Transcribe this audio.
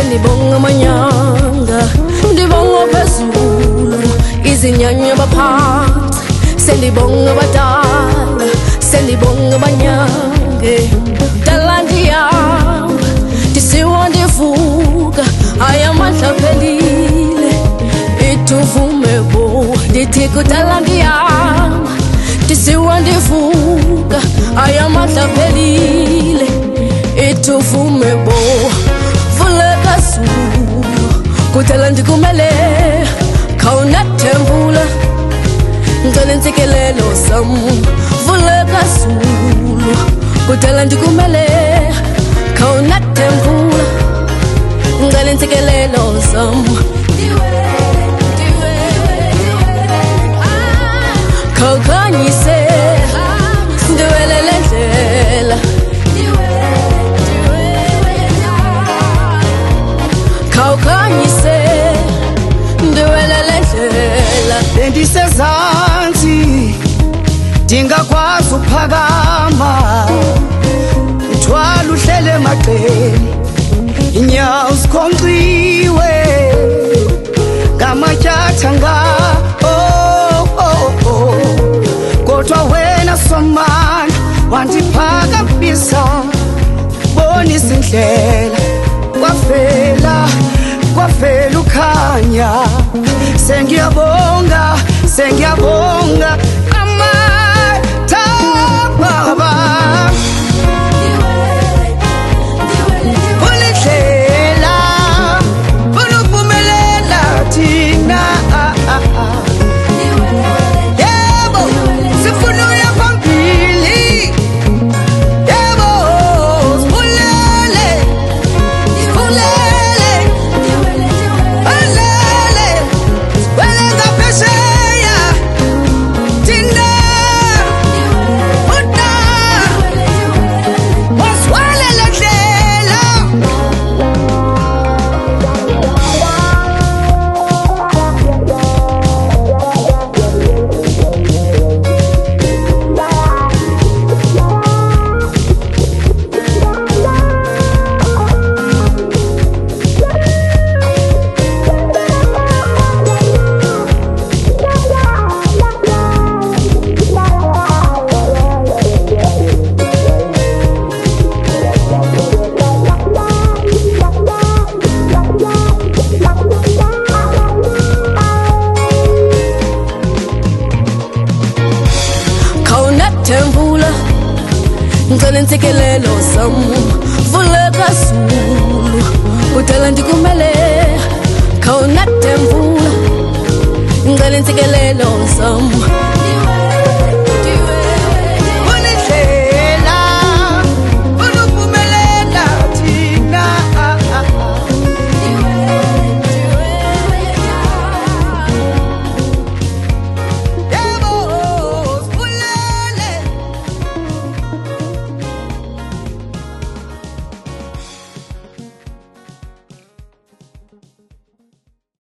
sendibonga manyanga, ndibonga phezulu izinyanya baphansi, sendibonga badala, sendibonga banyange. Dala ndiyahamba ndisiwa ndivuka, ayamandla aphelile, ituvume bo. Ndithi kudala ndiyahamba ndisiwa ndivuka, ayamandla aphelile, ituvume bo. Vuleka Zulu kudala ndikumele, khawunathembula ngicela intsikelelo sam. Vuleka Zulu kudala ndikumele, khawunathembula ngicela intsikelelo sam. Khawukhanyise ndiwelele ndlela, khawukhanyise ndiwelele ndlela. Bendisezantsi ndingakwazi ukuphakama, uthwala uhlele emagqeni, inyawo zikhonkxiwe ngamatyatha kodwa wena somana wandiphakamisa, bonisa indlela. Kwavela ukhanya, sengiyabonga amathababa. Ulindlela unovumelela thina, yebo sifuna uya phambili, yebo sibulele ngaphesheya thina, wasiwalela ndlela. Khawunathembula ngicela intsikelelo sam. Vuleka Zulu kudala ndikumele, khawunathembula ngicela intsikelelo sam.